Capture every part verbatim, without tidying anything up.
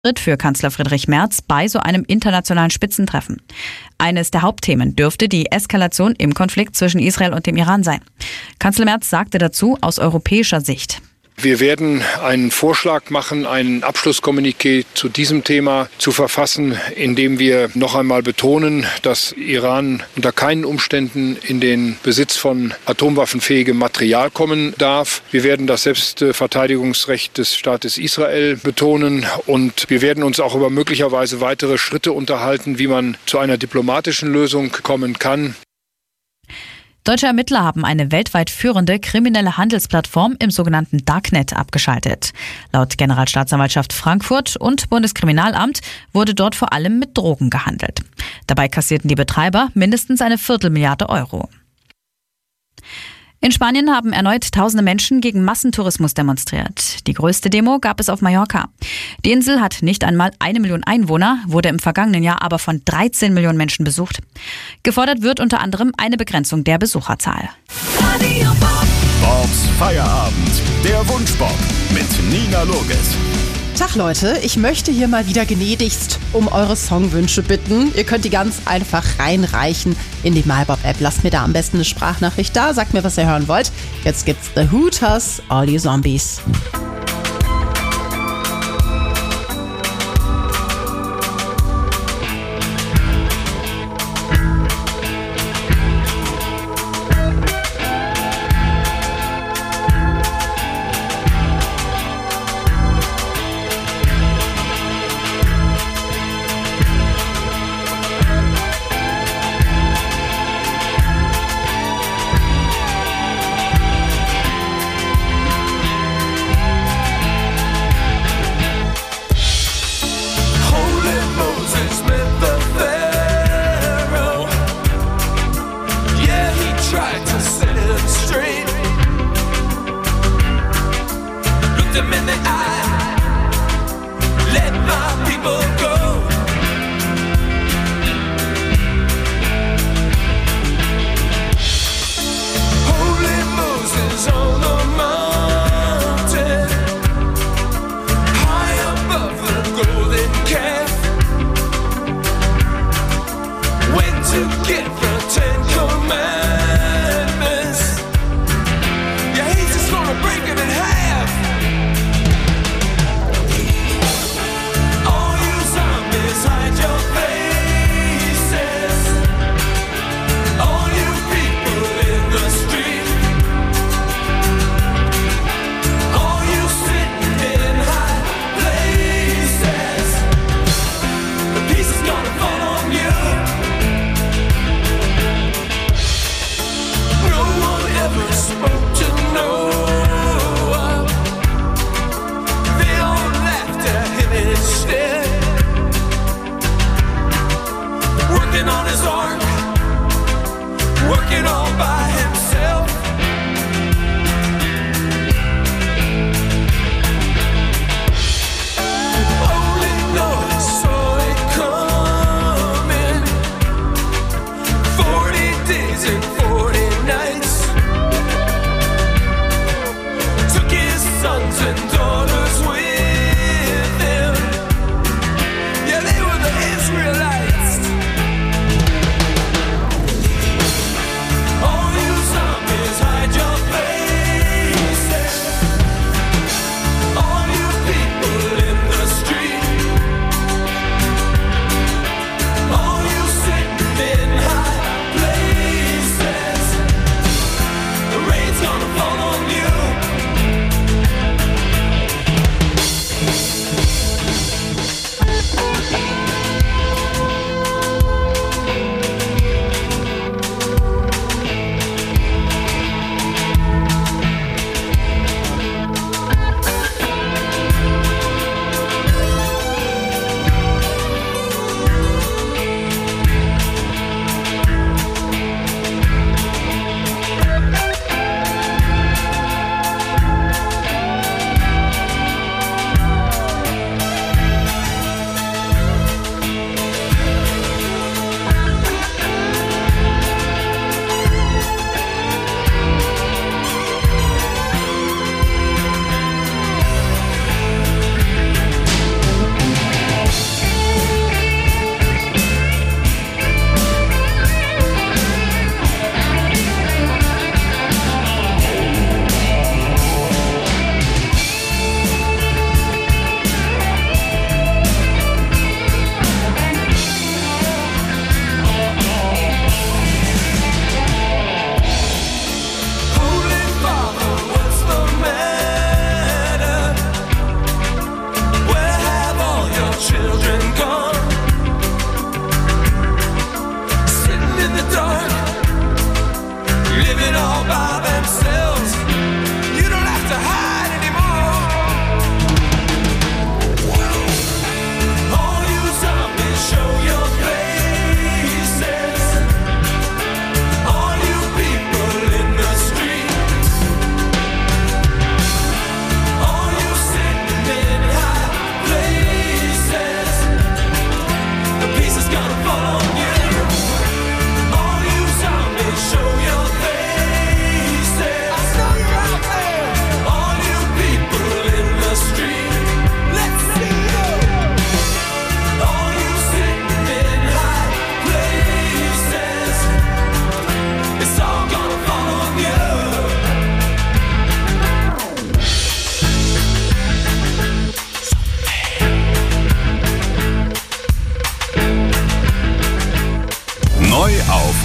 für Kanzler Friedrich Merz bei so einem internationalen Spitzentreffen. Eines der Hauptthemen dürfte die Eskalation im Konflikt zwischen Israel und dem Iran sein. Kanzler Merz sagte dazu aus europäischer Sicht: Wir werden einen Vorschlag machen, ein Abschlusskommuniqué zu diesem Thema zu verfassen, in dem wir noch einmal betonen, dass Iran unter keinen Umständen in den Besitz von atomwaffenfähigem Material kommen darf. Wir werden das Selbstverteidigungsrecht des Staates Israel betonen und wir werden uns auch über möglicherweise weitere Schritte unterhalten, wie man zu einer diplomatischen Lösung kommen kann. Deutsche Ermittler haben eine weltweit führende kriminelle Handelsplattform im sogenannten Darknet abgeschaltet. Laut Generalstaatsanwaltschaft Frankfurt und Bundeskriminalamt wurde dort vor allem mit Drogen gehandelt. Dabei kassierten die Betreiber mindestens eine Viertelmilliarde Euro. In Spanien haben erneut tausende Menschen gegen Massentourismus demonstriert. Die größte Demo gab es auf Mallorca. Die Insel hat nicht einmal eine Million Einwohner, wurde im vergangenen Jahr aber von dreizehn Millionen Menschen besucht. Gefordert wird unter anderem eine Begrenzung der Besucherzahl. Bobs Feierabend, der Wunschbob mit Nina Loges. Tag Leute, ich möchte hier mal wieder gnädigst um eure Songwünsche bitten. Ihr könnt die ganz einfach reinreichen in die MyBob-App. Lasst mir da am besten eine Sprachnachricht da, sagt mir, was ihr hören wollt. Jetzt gibt's The Hooters, All You Zombies.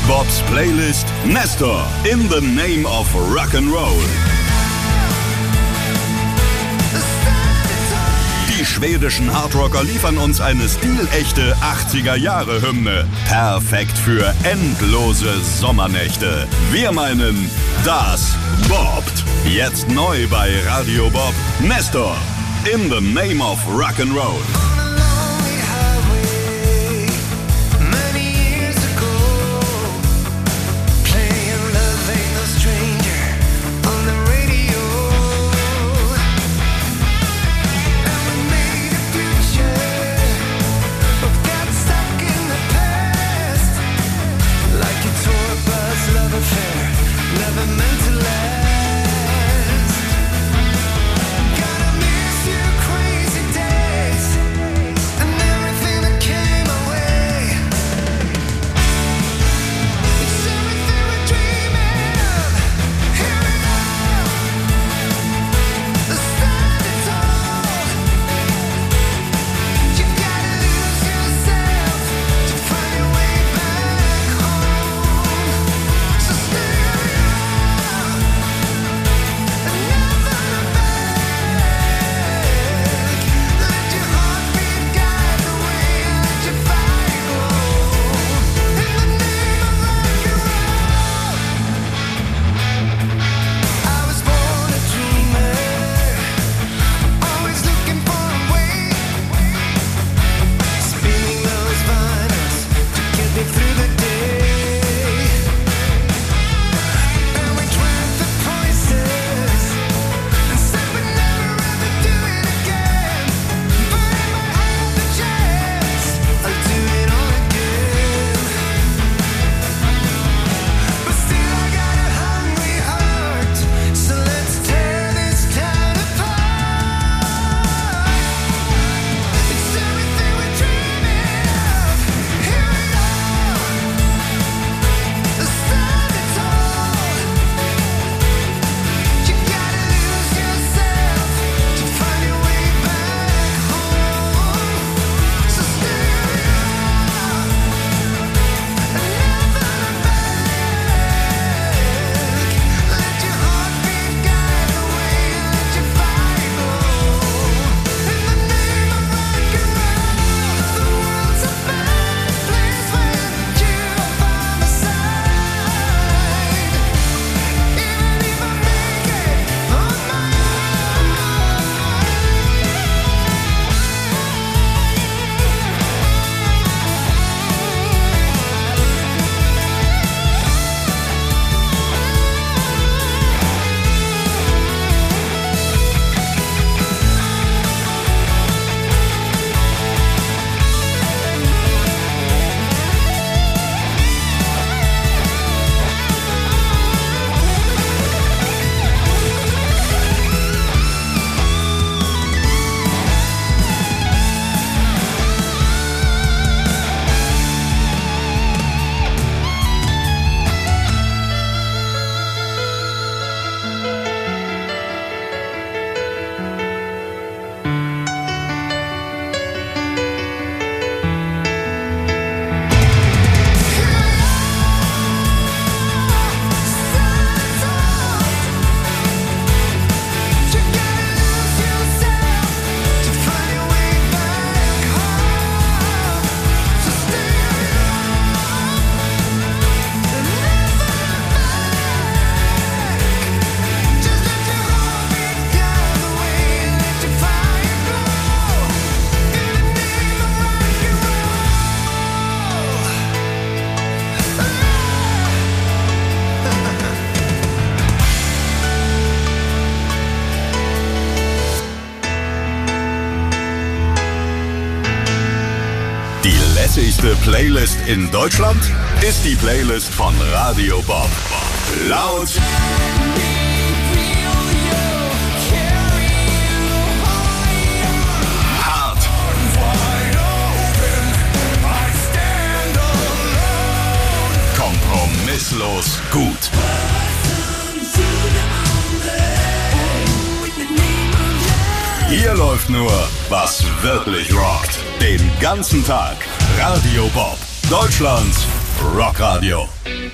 Bobs Playlist Nestor in the name of Rock'n'Roll. Die schwedischen Hardrocker liefern uns eine stilechte achtziger-Jahre-Hymne. Perfekt für endlose Sommernächte. Wir meinen, das bobbt. Jetzt neu bei Radio Bob. Nestor, in the name of Rock'n'Roll. lässigste Playlist in Deutschland ist die Playlist von Radio Bob. Laut, hart, kompromisslos gut. Hier läuft nur, was wirklich rockt. Den ganzen Tag. Radio Bob. Deutschlands Rockradio.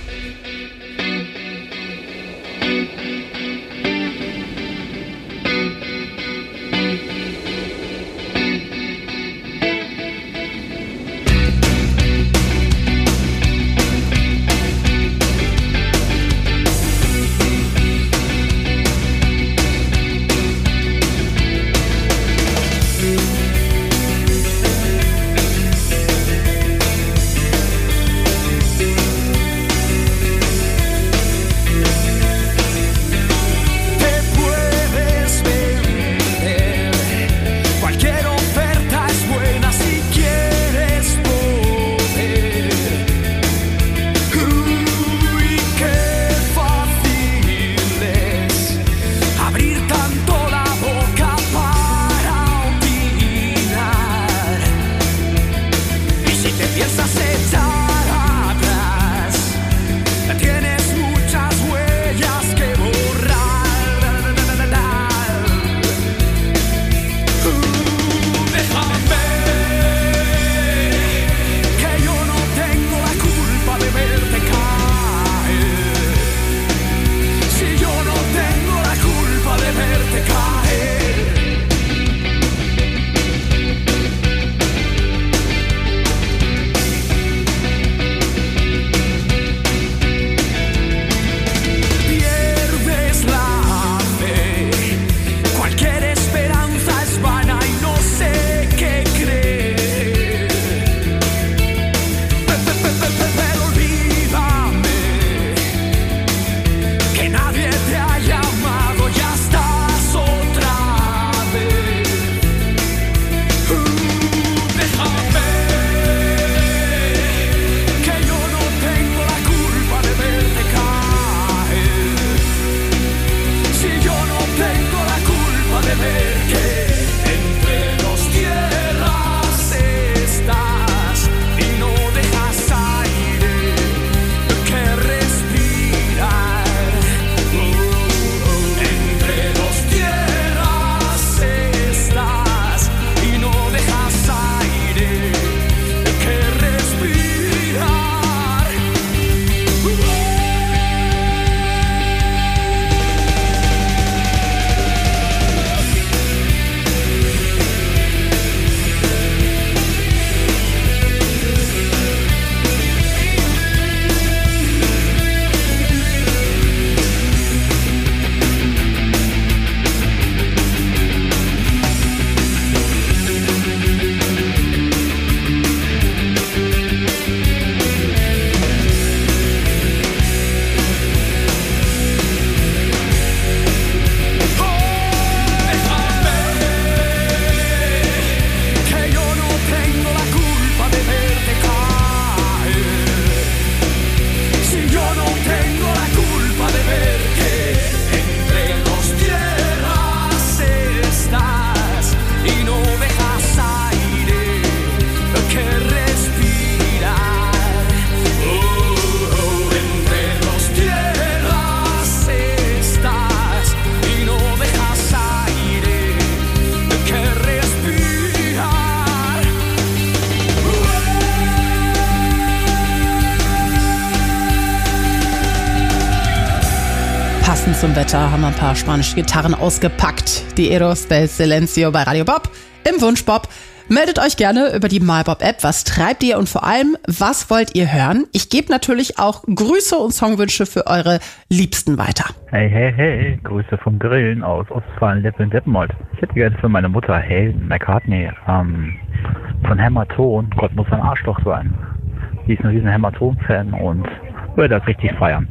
Passend zum Wetter haben wir ein paar spanische Gitarren ausgepackt. Die Eros del Silencio bei Radio Bob im Wunschbob. Meldet euch gerne über die MyBob-App. Was treibt ihr und vor allem, was wollt ihr hören? Ich gebe natürlich auch Grüße und Songwünsche für eure Liebsten weiter. Hey, hey, hey, Grüße vom Grillen aus Ostfalen-Lippe-Deppenmold. Ich hätte gerne für meine Mutter Hayden McCartney ähm, von Hämaton. Gott muss ein Arschloch sein. Die ist ein riesen Hämaton-Fan und würde das richtig feiern.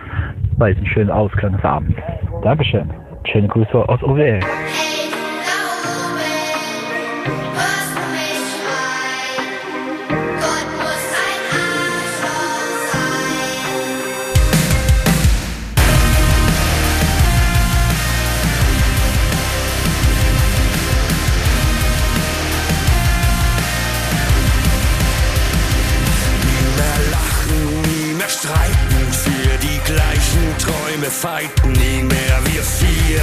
Bei diesem schönen Ausklang des Abends. Dankeschön. Schöne Grüße aus O W L. Streiten für die gleichen Träume, fighten nie mehr wir vier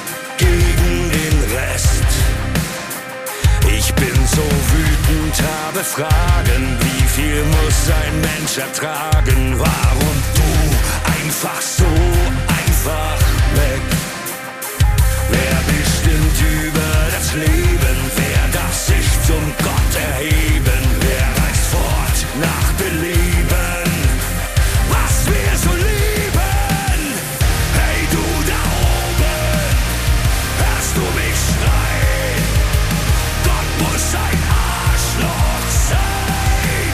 gegen den Rest. Ich bin so wütend, habe befragen, wie viel muss ein Mensch ertragen? Warum du einfach so einfach weg? Wer bestimmt über das Leben? Wer darf sich zum Gott erheben? Wer reist fort nach Belieben? Was wir so lieben? Hey du da oben, hörst du mich schreien? Gott muss ein Arschloch sein.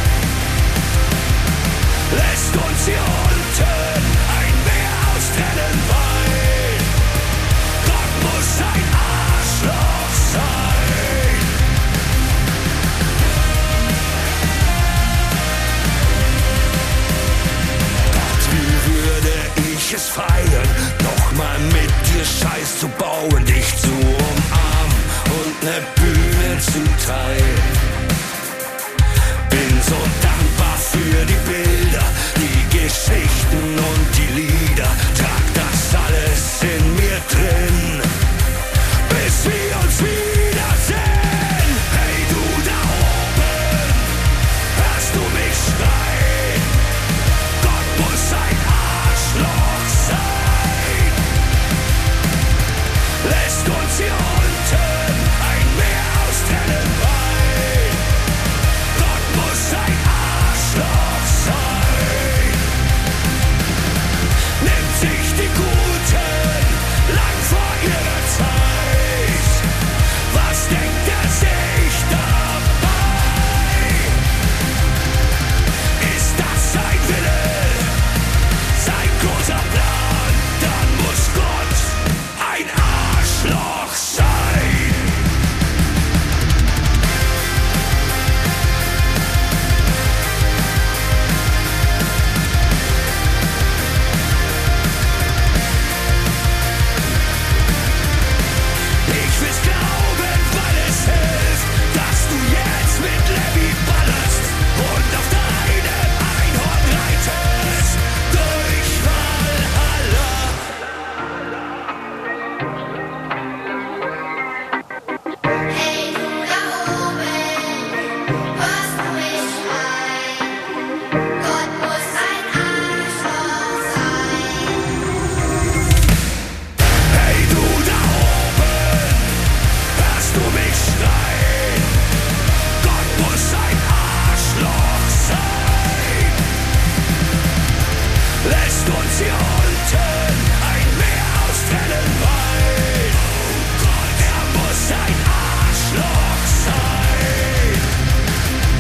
Lässt uns hier unten ein Meer aus Tränen weinen. Gott muss ein Arschloch sein. Gott, wie würde ich es feiern, nochmal mit dir Scheiß zu bauen, dich zu umarmen und ne Bühne zu teilen. Bin so dankbar für die Bilder, die Geschichten und die Lieder. Trag das alles in mir drin, bis wir uns wiedersehen. Hey du da oben, hörst du mich schreien? Gott muss ein Arschloch sein. Lässt uns hier unten ein Meer aus Tränen weinen. Gott muss ein Arschloch sein. Nimmt sich die Guten lang vor ihrer Zeit. Was denkt er sich dabei? Ist das sein Wille, sein großer Plan? Dann muss Gott ein Arschloch sein. Ich will's glauben, weil es hilft, dass du jetzt mit Levi ballerst und auf deinem Einhorn reitest durch Valhalla. Hey du da oben, hörst du mich schreien? Gott muss ein Arschloch sein. Hey du da oben, hörst du mich schreien? Gott muss ein Arschloch sein. Lässt uns hier unten ein Meer aus Tränen weinen. Oh Gott, er muss ein Arschloch sein.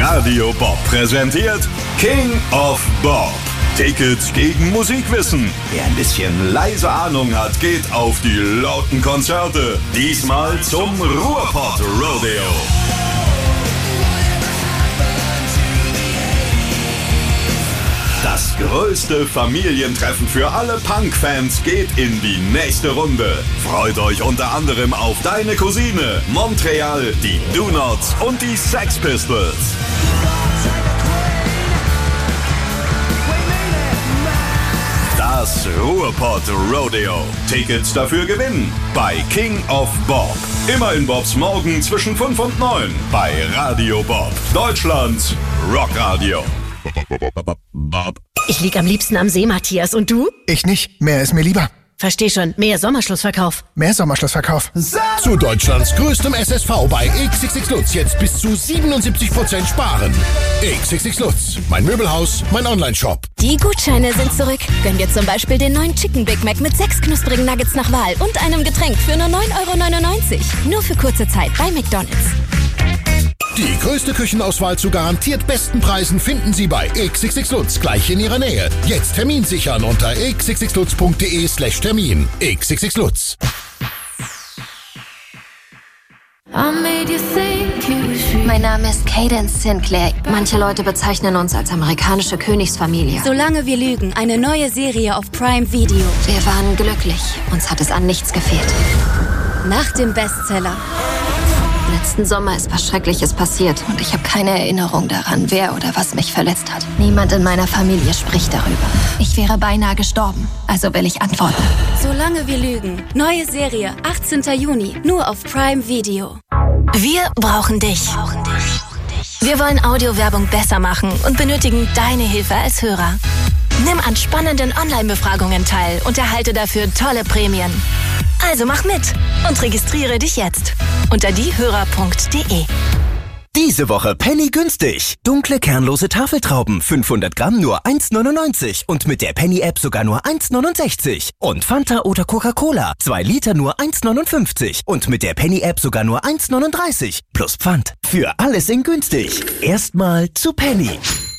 Radio Bob präsentiert King of Bob. Tickets gegen Musikwissen. Wer ein bisschen leise Ahnung hat, geht auf die lauten Konzerte. Diesmal zum Ruhrpott Rodeo. Das größte Familientreffen für alle Punk-Fans geht in die nächste Runde. Freut euch unter anderem auf Deine Cousine, Montreal, die Do-Nots und die Sex Pistols. Das Ruhrpott Rodeo. Tickets dafür gewinnen bei King of Bob. Immer in Bobs Morgen zwischen fünf und neun bei Radio Bob. Deutschlands Rockradio. Ich lieg am liebsten am See, Matthias. Und du? Ich nicht. Mehr ist mir lieber. Versteh schon. Mehr Sommerschlussverkauf. Mehr Sommerschlussverkauf. Zu Deutschlands größtem S S V bei X X X Lutz jetzt bis zu siebenundsiebzig Prozent sparen. X X X Lutz, mein Möbelhaus, mein Onlineshop. Die Gutscheine sind zurück. Gönn dir zum Beispiel den neuen Chicken Big Mac mit sechs knusprigen Nuggets nach Wahl und einem Getränk für nur neun Euro neunundneunzig. Nur für kurze Zeit bei McDonald's. Die größte Küchenauswahl zu garantiert besten Preisen finden Sie bei X X X Lutz gleich in Ihrer Nähe. Jetzt Termin sichern unter x x x lutz punkt d e slash Termin. X X X Lutz. Mein Name ist Cadence Sinclair. Manche Leute bezeichnen uns als amerikanische Königsfamilie. Solange wir lügen, eine neue Serie auf Prime Video. Wir waren glücklich. Uns hat es an nichts gefehlt. Nach dem Bestseller. Letzten Sommer ist was Schreckliches passiert und ich habe keine Erinnerung daran, wer oder was mich verletzt hat. Niemand in meiner Familie spricht darüber. Ich wäre beinahe gestorben, also will ich antworten. Solange wir lügen. Neue Serie, achtzehnten Juni, nur auf Prime Video. Wir brauchen dich. Wir wollen Audiowerbung besser machen und benötigen deine Hilfe als Hörer. Nimm an spannenden Online-Befragungen teil und erhalte dafür tolle Prämien. Also mach mit und registriere dich jetzt unter diehörer punkt de. Diese Woche Penny günstig. Dunkle, kernlose Tafeltrauben, fünfhundert Gramm nur eins neunundneunzig und mit der Penny-App sogar nur eins neunundsechzig. Und Fanta oder Coca-Cola, zwei Liter nur eins neunundfünfzig und mit der Penny-App sogar nur eins neununddreißig. Plus Pfand. Für alles in günstig. Erstmal zu Penny.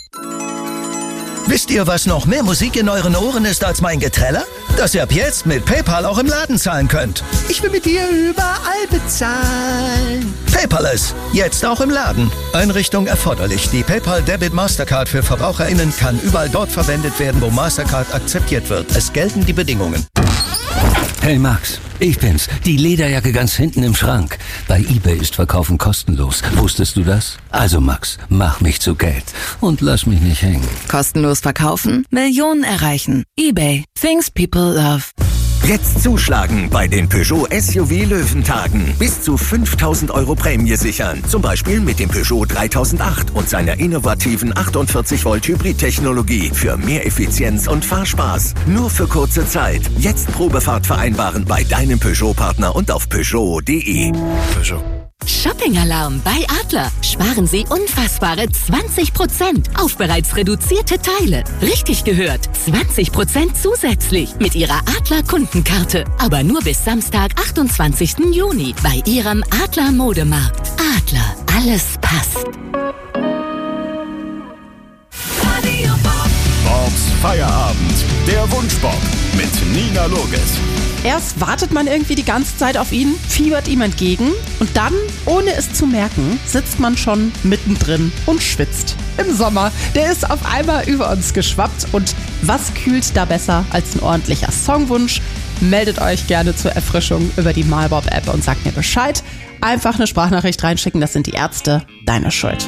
Wisst ihr, was noch mehr Musik in euren Ohren ist als mein Geträller? Dass ihr ab jetzt mit PayPal auch im Laden zahlen könnt. Ich will mit dir überall bezahlen. Paperless, jetzt auch im Laden. Einrichtung erforderlich. Die PayPal Debit Mastercard für VerbraucherInnen kann überall dort verwendet werden, wo Mastercard akzeptiert wird. Es gelten die Bedingungen. Hey Max, ich bin's. Die Lederjacke ganz hinten im Schrank. Bei eBay ist Verkaufen kostenlos. Wusstest du das? Also Max, mach mich zu Geld und lass mich nicht hängen. Kostenlos verkaufen? Millionen erreichen. eBay. Things people love. Jetzt zuschlagen bei den Peugeot S U V Löwentagen. Bis zu fünftausend Euro Prämie sichern. Zum Beispiel mit dem Peugeot dreitausendacht und seiner innovativen achtundvierzig Volt Hybrid-Technologie für mehr Effizienz und Fahrspaß. Nur für kurze Zeit. Jetzt Probefahrt vereinbaren bei deinem Peugeot-Partner und auf Peugeot punkt de. Peugeot. Shopping-Alarm bei Adler. Sparen Sie unfassbare zwanzig Prozent auf bereits reduzierte Teile. Richtig gehört, zwanzig Prozent zusätzlich mit Ihrer Adler-Kundenkarte. Aber nur bis Samstag, achtundzwanzigsten Juni bei Ihrem Adler-Modemarkt. Adler, alles passt. Bobs Feierabend. Der Wunschbob mit Nina Loges. Erst wartet man irgendwie die ganze Zeit auf ihn, fiebert ihm entgegen und dann, ohne es zu merken, sitzt man schon mittendrin und schwitzt. Im Sommer, der ist auf einmal über uns geschwappt und was kühlt da besser als ein ordentlicher Songwunsch? Meldet euch gerne zur Erfrischung über die MyBob-App und sagt mir Bescheid. Einfach eine Sprachnachricht reinschicken, das sind die Ärzte, deine Schuld.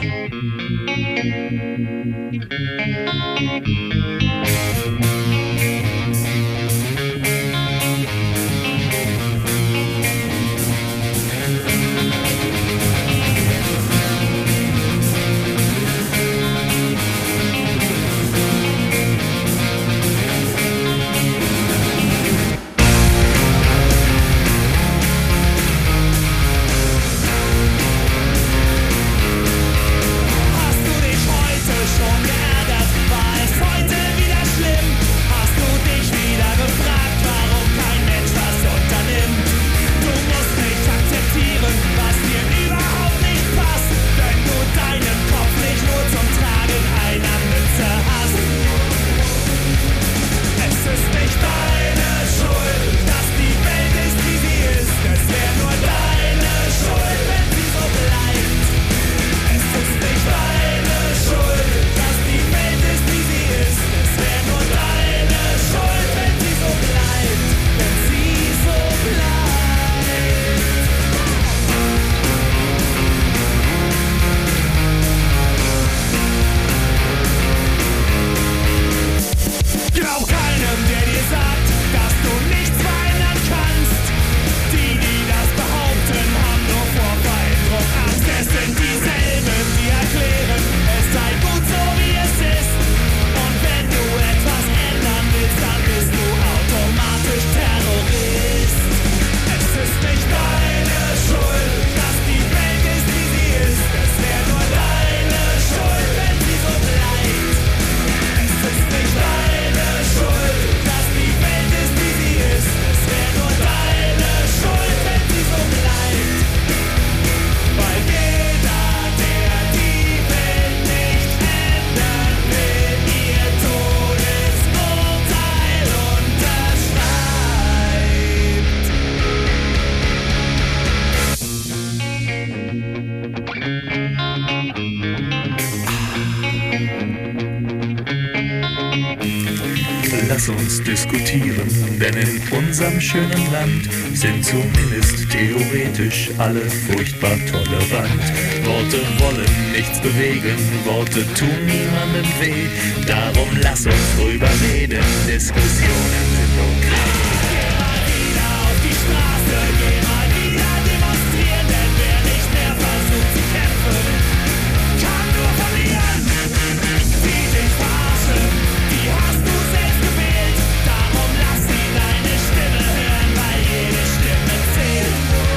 lass uns diskutieren, denn in unserem schönen Land sind zumindest theoretisch alle furchtbar tolerant. Worte wollen nichts bewegen, Worte tun niemandem weh, darum lass uns drüber reden, Diskussionen sind okay. Geh mal wieder auf die Straße, geh mal wieder demonstrieren, denn wer nicht mehr versucht zu kämpfen, kann nur verlieren. Sieh dich verarschen, die hast du selbst gewählt, darum lass sie deine Stimme hören, weil jede Stimme zählt.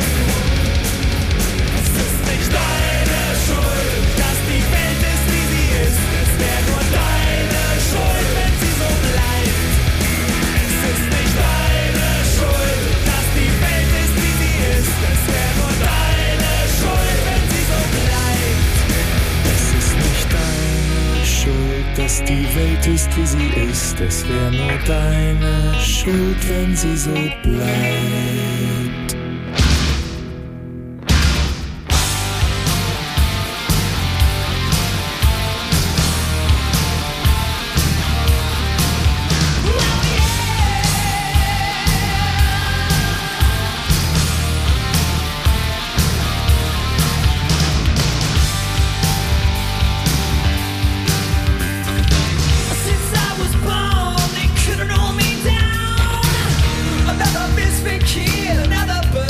Es ist nicht deine Schuld, dass die Welt ist, wie sie ist, es wäre nur deine Schuld, wenn sie so bleibt. Es ist nicht deine Schuld, dass die Welt ist, wie sie ist, es wäre nur deine Schuld, wenn sie so bleibt. Es ist nicht deine Schuld, dass die Welt ist, wie sie ist, es wäre nur deine Schuld, wenn sie so bleibt. Since I was born, they couldn't hold me down. Another misfit kid, another bird.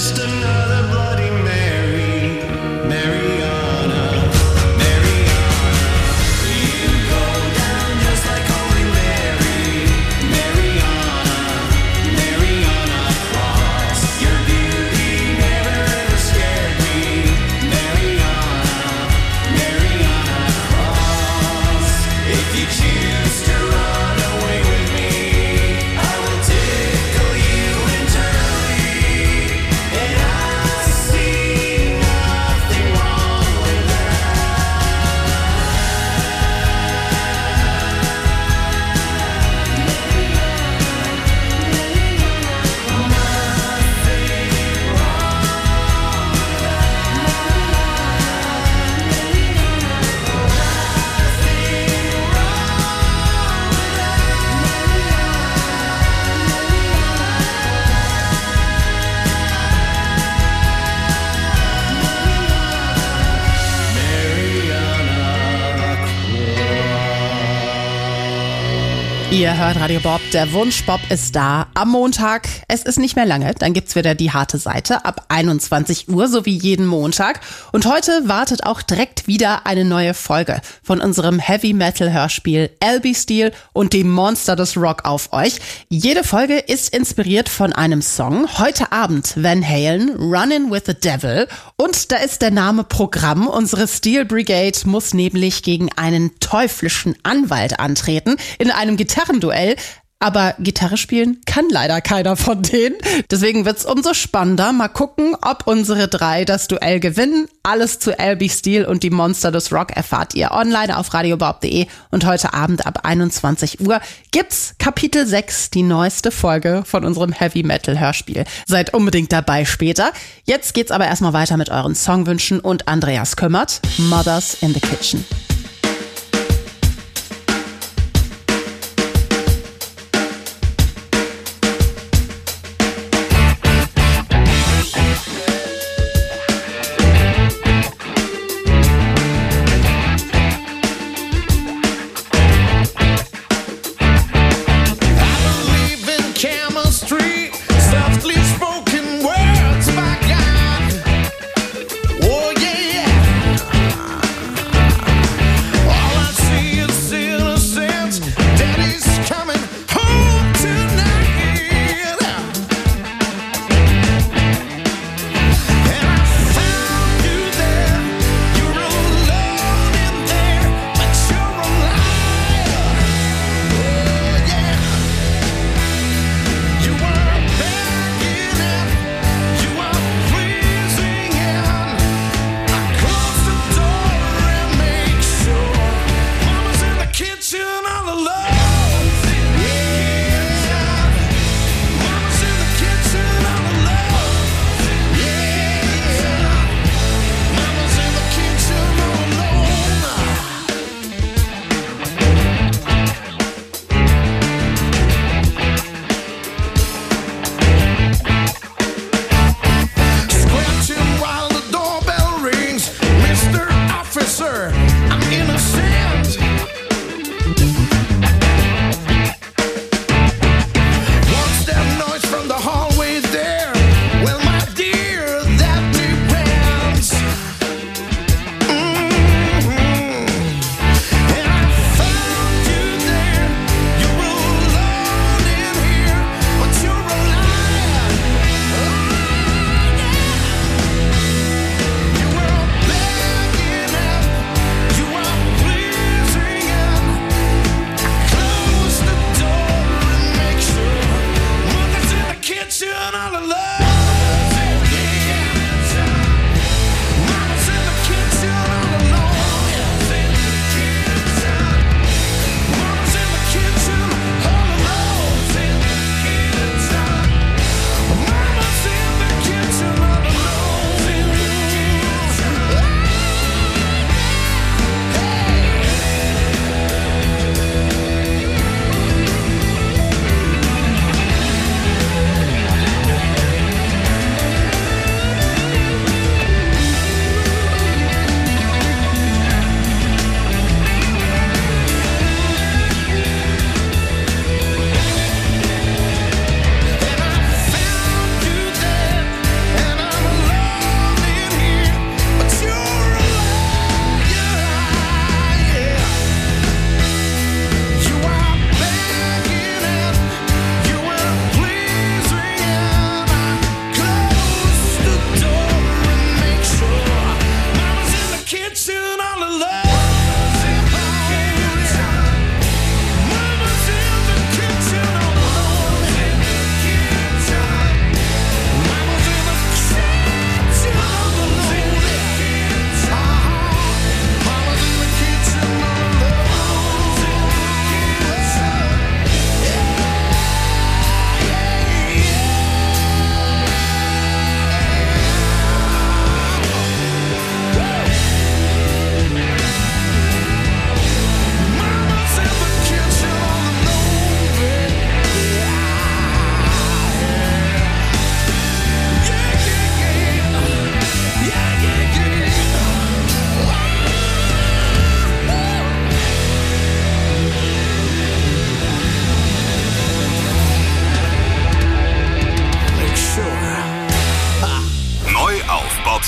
just another Bloody Mary, Mariana, Mariana. You go down just like Holy Mary, Mariana, Mariana Cross. Your beauty never ever scared me, Mariana, Mariana Cross. If you choose to run away with me, I will tickle you internally, and I see nothing wrong with Ihr hört Radio Bob, der Wunsch Bob ist da. Am Montag, es ist nicht mehr lange, dann gibt's wieder die harte Seite ab einundzwanzig Uhr, so wie jeden Montag. Und heute wartet auch direkt wieder eine neue Folge von unserem Heavy Metal Hörspiel L B Steel und dem Monster des Rock auf euch. Jede Folge ist inspiriert von einem Song. Heute Abend Van Halen, Runnin' with the Devil. Und da ist der Name Programm. Unsere Steel Brigade muss nämlich gegen einen teuflischen Anwalt antreten in einem Gitarrenduell. Aber Gitarre spielen kann leider keiner von denen. Deswegen wird's umso spannender. Mal gucken, ob unsere drei das Duell gewinnen. Alles zu L B Steel und die Monster des Rock erfahrt ihr online auf radiobob punkt de. Und heute Abend ab einundzwanzig Uhr gibt's Kapitel sechs, die neueste Folge von unserem Heavy Metal Hörspiel. Seid unbedingt dabei später. Jetzt geht's aber erstmal weiter mit euren Songwünschen und Andreas kümmert. Mothers in the Kitchen. Oh yeah, yeah.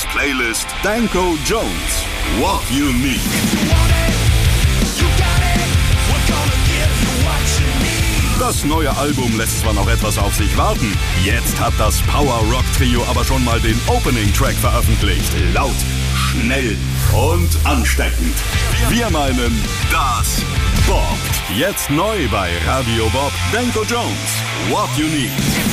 Bops Playlist Danko Jones. What You Need. Das neue Album lässt zwar noch etwas auf sich warten, jetzt hat das Power-Rock-Trio aber schon mal den Opening-Track veröffentlicht. Laut, schnell und ansteckend. Wir meinen das Bob. Jetzt neu bei Radio Bob, Danko Jones. What You Need.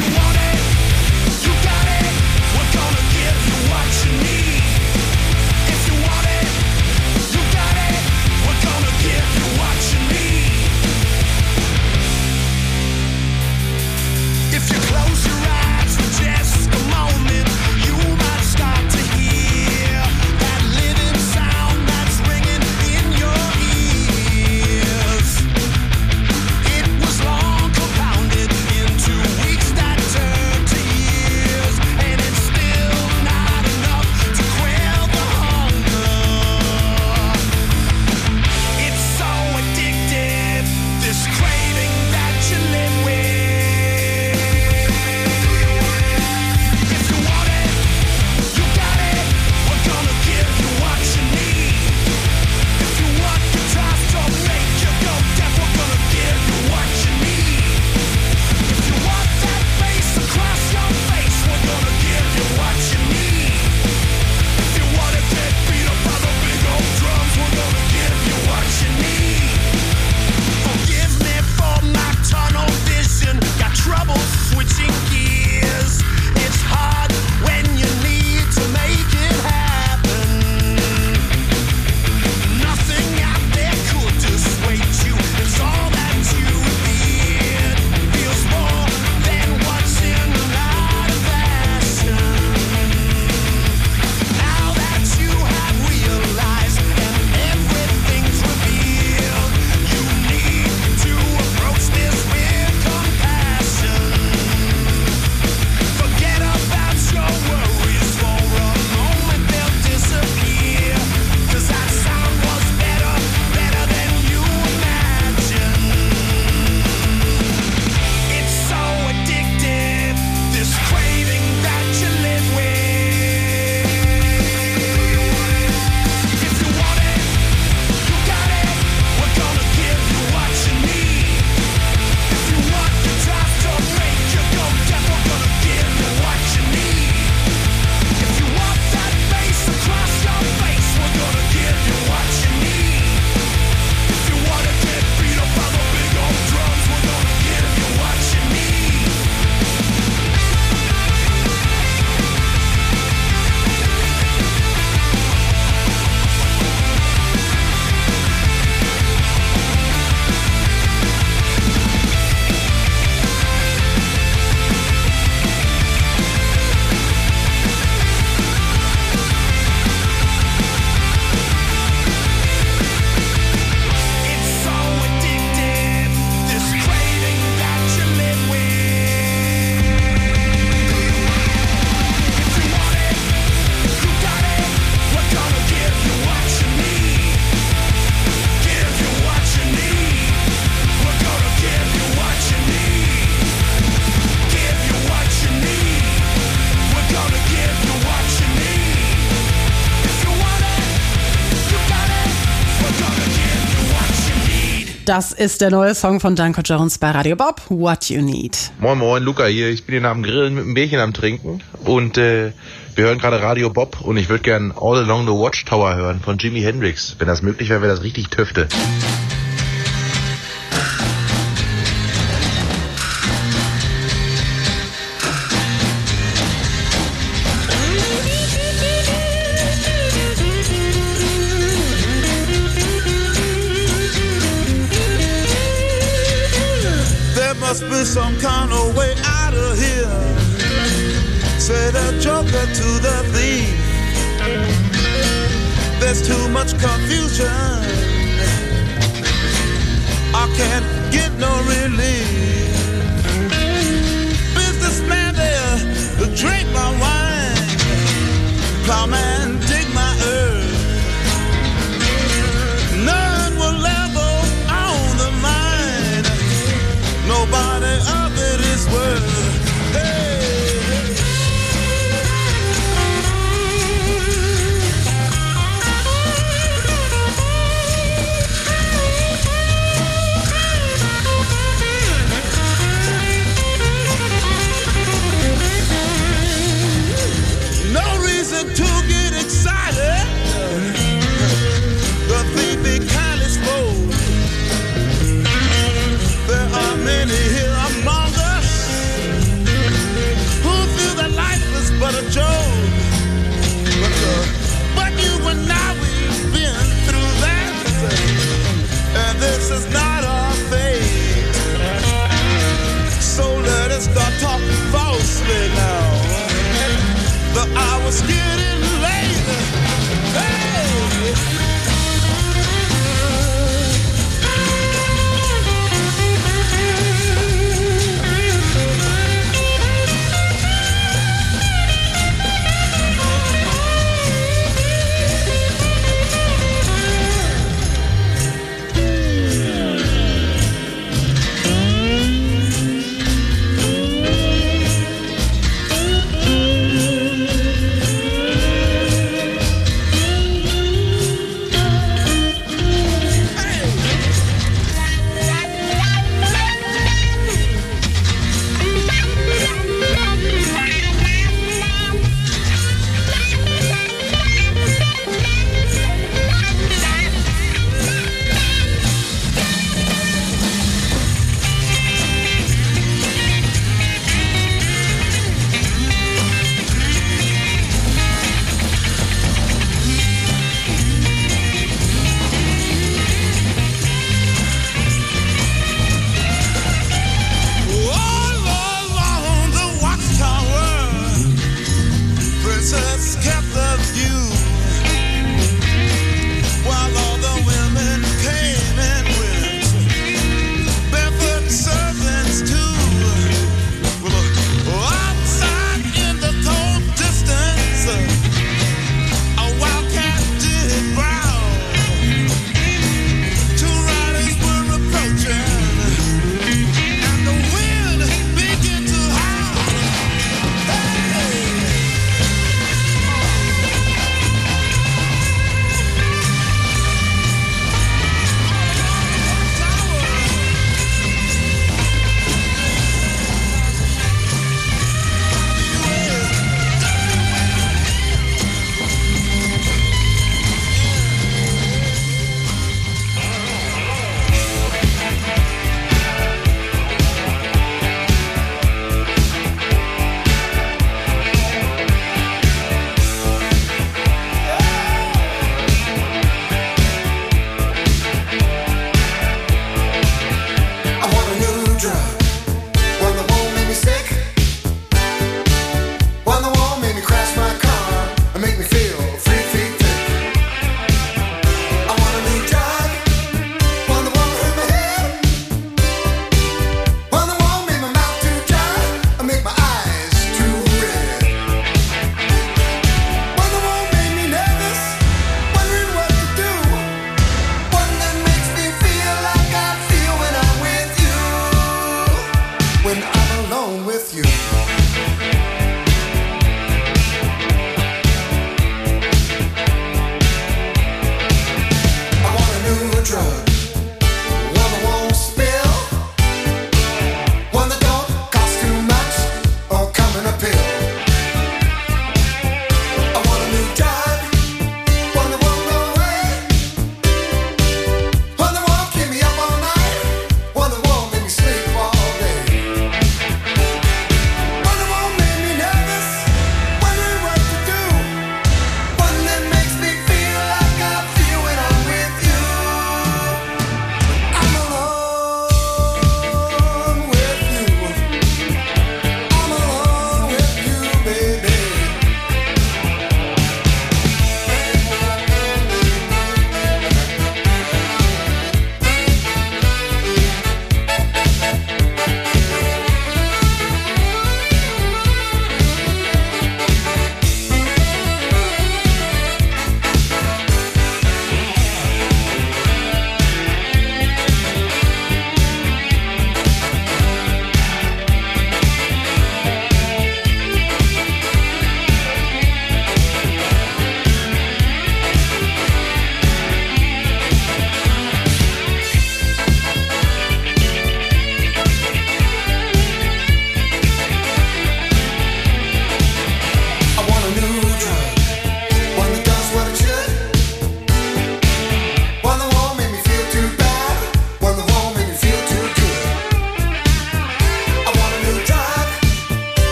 Das ist der neue Song von Danko Jones bei Radio Bob, What You Need. Moin Moin, Luca hier. Ich bin hier am Grillen mit einem Bierchen am Trinken und äh, wir hören gerade Radio Bob und ich würde gern All Along the Watchtower hören von Jimi Hendrix. Wenn das möglich wäre, wäre das richtig Töfte. Must be some kind of way out of here. Say the joker to the thief. There's too much confusion. I can't get no relief. Businessman there, drink my wine. Plowman, dig my earth. None will level on the mine. Nobody of it is worth. Hey. it's getting late. Hey!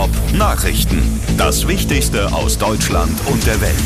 Malbob Nachrichten. Das Wichtigste aus Deutschland und der Welt.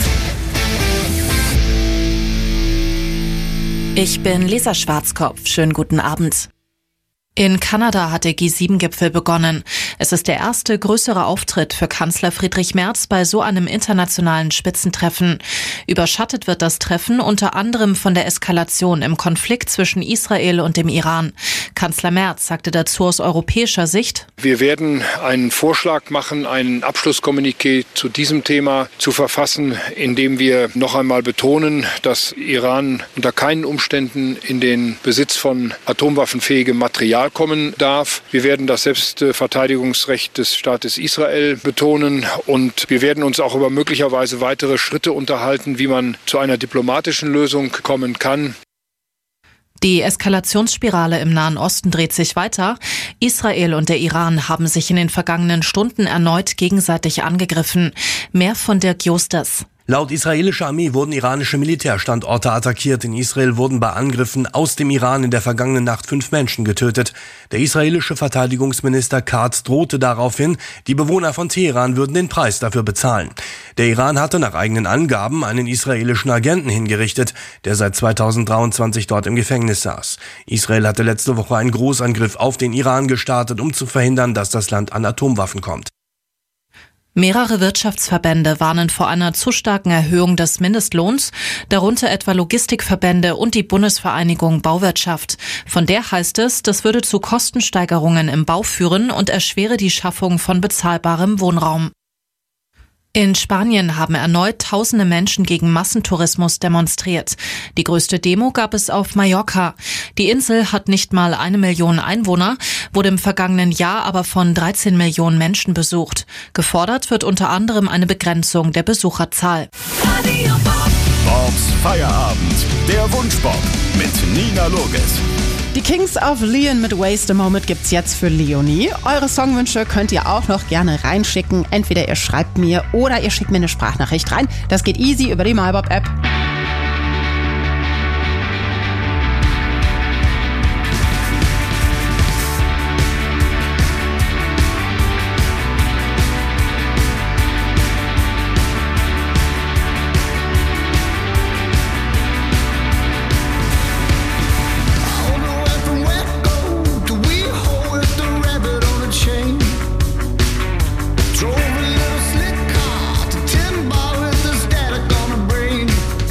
Ich bin Lisa Schwarzkopf. Schönen guten Abend. In Kanada hat der G sieben Gipfel begonnen. Es ist der erste größere Auftritt für Kanzler Friedrich Merz bei so einem internationalen Spitzentreffen. Überschattet wird das Treffen unter anderem von der Eskalation im Konflikt zwischen Israel und dem Iran. Kanzler Merz sagte dazu aus europäischer Sicht: Wir werden einen Vorschlag machen, ein Abschlusskommuniqué zu diesem Thema zu verfassen, in dem wir noch einmal betonen, dass Iran unter keinen Umständen in den Besitz von atomwaffenfähigem Material kommen darf. Wir werden das Selbstverteidigungsrecht des Staates Israel betonen und wir werden uns auch über möglicherweise weitere Schritte unterhalten, wie man zu einer diplomatischen Lösung kommen kann. Die Eskalationsspirale im Nahen Osten dreht sich weiter. Israel und der Iran haben sich in den vergangenen Stunden erneut gegenseitig angegriffen. Mehr von Dirk Josters. Laut israelischer Armee wurden iranische Militärstandorte attackiert. In Israel wurden bei Angriffen aus dem Iran in der vergangenen Nacht fünf Menschen getötet. Der israelische Verteidigungsminister Katz drohte daraufhin, die Bewohner von Teheran würden den Preis dafür bezahlen. Der Iran hatte nach eigenen Angaben einen israelischen Agenten hingerichtet, der seit zweitausenddreiundzwanzig dort im Gefängnis saß. Israel hatte letzte Woche einen Großangriff auf den Iran gestartet, um zu verhindern, dass das Land an Atomwaffen kommt. Mehrere Wirtschaftsverbände warnen vor einer zu starken Erhöhung des Mindestlohns, darunter etwa Logistikverbände und die Bundesvereinigung Bauwirtschaft. Von der heißt es, das würde zu Kostensteigerungen im Bau führen und erschwere die Schaffung von bezahlbarem Wohnraum. In Spanien haben erneut tausende Menschen gegen Massentourismus demonstriert. Die größte Demo gab es auf Mallorca. Die Insel hat nicht mal eine Million Einwohner, wurde im vergangenen Jahr aber von dreizehn Millionen Menschen besucht. Gefordert wird unter anderem eine Begrenzung der Besucherzahl. Bobs Feierabend, der Wunschbob mit Nina Loges. Die Kings of Leon mit Waste a Moment gibt's jetzt für Leonie. Eure Songwünsche könnt ihr auch noch gerne reinschicken. Entweder ihr schreibt mir oder ihr schickt mir eine Sprachnachricht rein. Das geht easy über die MyBob-App. Drove a little slick car to Timber with the static on the brain.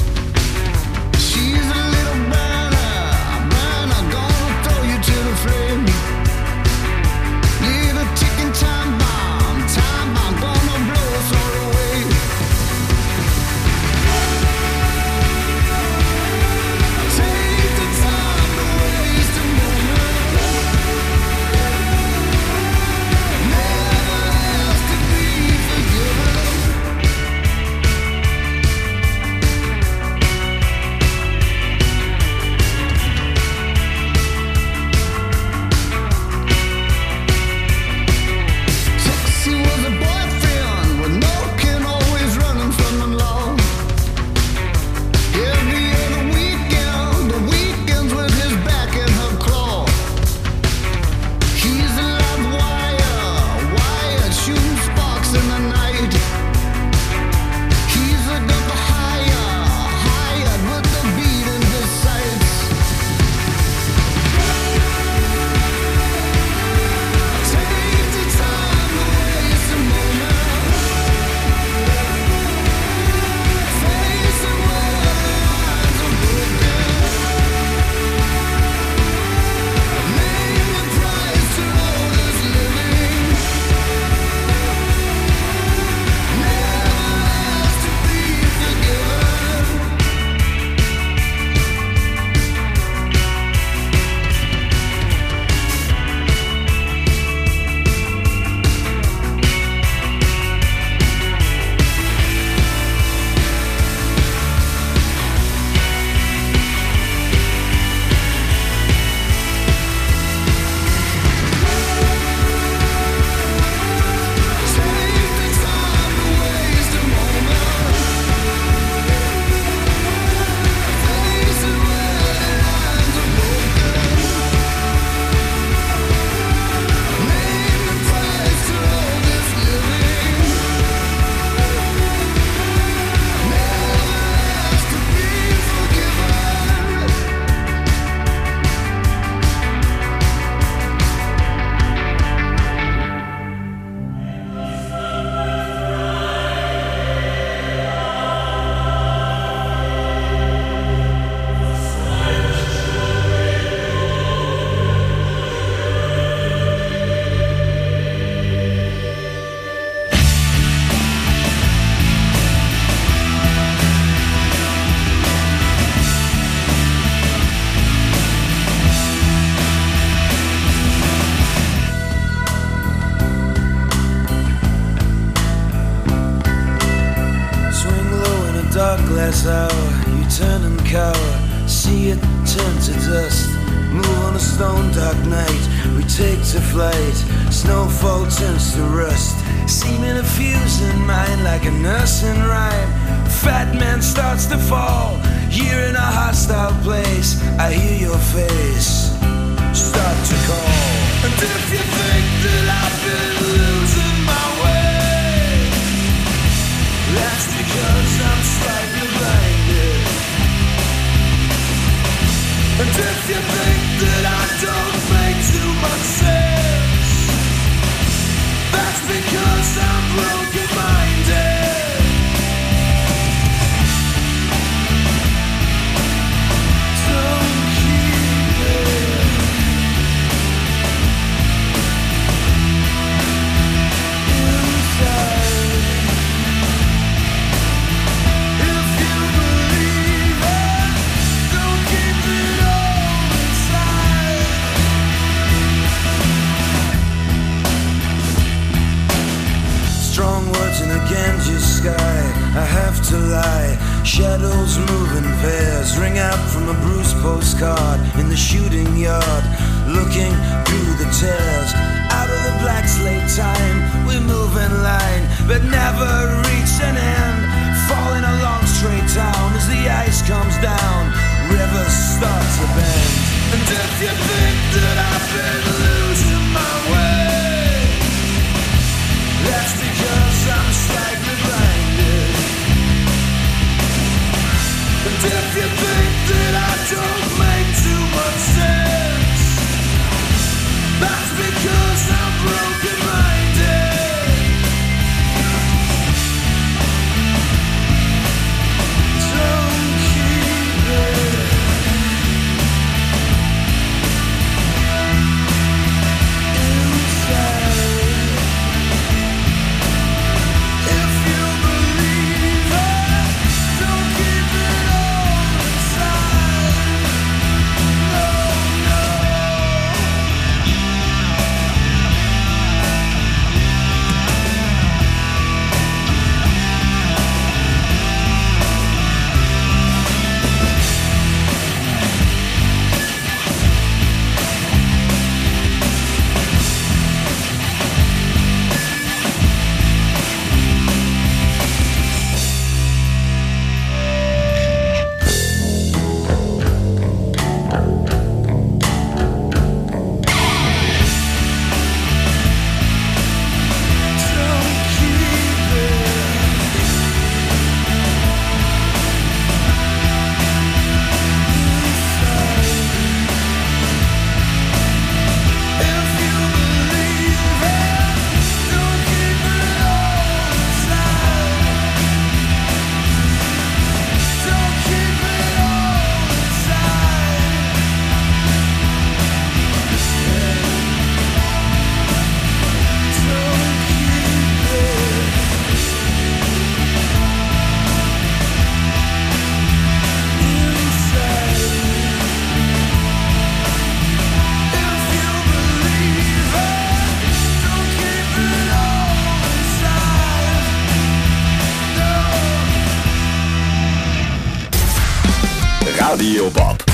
sour, you turn and cower. See it turn to dust. Move on a stone dark night, we take to flight. Snowfall turns to rust, seeming to fuse in mind like a nursing rhyme. Fat man starts to fall, here in a hostile place. I hear your face start to call. And if you think that I've been losing my way, that's because I'm slightly blinded. And if you think that I don't make too much sense, that's because I'm broken-minded. Don't keep it inside. If you believe it, don't keep it all inside. Strong words in a Ganges sky, I have to lie. Shadows move in pairs, ring out from a bruised postcard in the shooting yard. Looking through the tears, out of the black slate time, we move in line, but never reach an end. Falling along straight down as the ice comes down, rivers start to bend. And if you think that I've been losing my way, that's because I'm slightly blinded. And if you think that I don't make too much sense, that's because I'm broken-minded. Don't keep it inside. If you believe it, don't keep it all inside. No, no. Radio Bob.